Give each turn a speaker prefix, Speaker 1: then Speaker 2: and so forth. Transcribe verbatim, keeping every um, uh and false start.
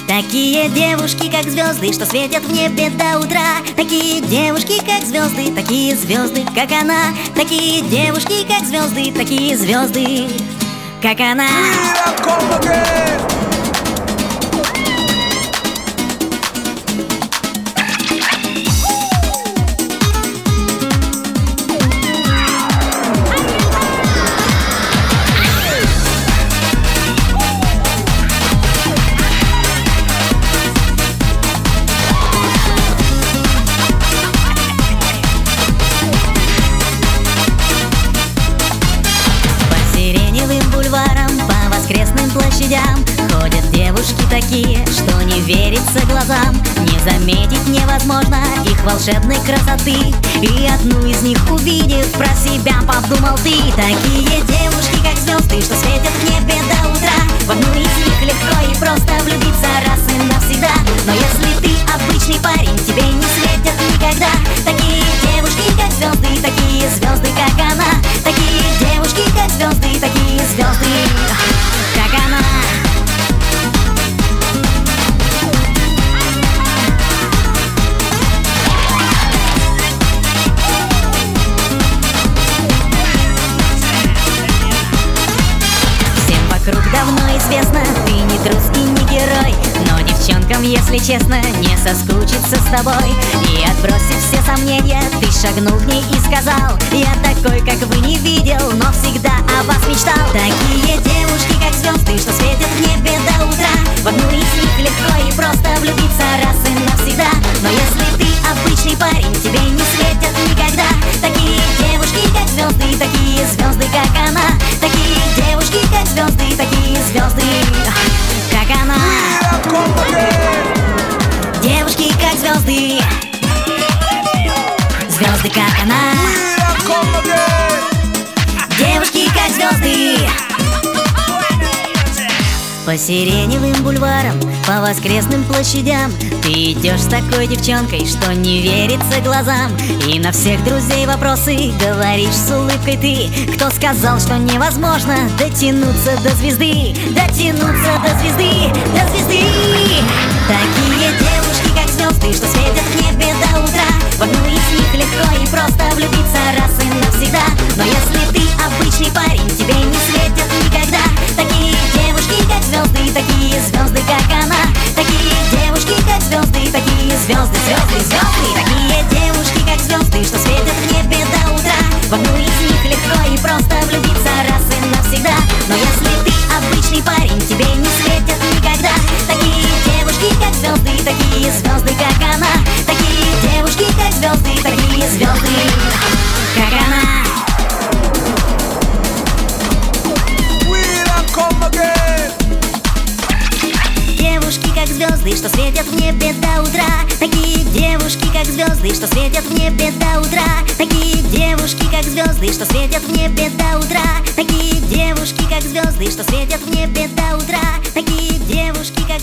Speaker 1: Такие девушки, как звезды, что светят в небе до утра. Такие девушки, как звезды, такие звезды, как она. Такие девушки, как звезды, такие звезды, как она. По воскресным площадям ходят девушки такие, что не верится глазам. Не заметить невозможно их волшебной красоты. И одну из них увидев, про себя подумал ты. Такие девушки, как звезды, что светят в небе до утра. В одну из них легко и просто влюбиться раз и навсегда. Но если ты обычный парень, тебе не светят никогда. Такие девушки, как звезды, такие звезды, как она. Такие девушки, как звезды, такие звезды, как она. Всем вокруг давно известно, ты не трус и не герой. Но девчонкам, если честно, не соскучиться с тобой. И отбросив все сомнения, ты шагнул к ней и сказал: я такой, как вы, не видел, но всегда о вас мечтал. Такие девушки, как звезды, что светят в небе до утра. В одну из них легко и просто влюбиться раз и навсегда. Но если ты обычный парень, тебе не светят никогда. Такие девушки, как звезды, такие звезды, как она. Такие девушки, как звезды, такие звезды, как она. Девушки, как звезды, звезды, как она. Девушки, как звезды. По сиреневым бульварам, по воскресным площадям ты идешь с такой девчонкой, что не верится глазам. И на всех друзей вопросы говоришь с улыбкой ты. Кто сказал, что невозможно дотянуться до звезды? Дотянуться до звезды, до звезды. Такие девушки, как звезды, что светят в небе до утра. В одну из них легко и просто влюбиться раз и навсегда. Но если ты обычный парень, тебе не светят никогда. Такие девушки, как звезды, такие звезды, как она. Такие девушки, как звезды, такие звезды, звезды, звезды. Такие девушки, как звезды, что светят в небе до утра. В одну из них легко и просто влюбиться раз и навсегда. Но если ты обычный парень, тебе не светят никогда. Такие девушки, как звезды, такие звезды, как она. Такие девушки, как звезды, такие звезды, как она. Девушки, как звезды, что светят в небе до утра. Такие девушки, как звезды, что светят в небе до утра. Такие девушки, как звезды, что светят в небе до утра. Такие девушки, как звезды, что светят в небе до утра. Такие девушки, как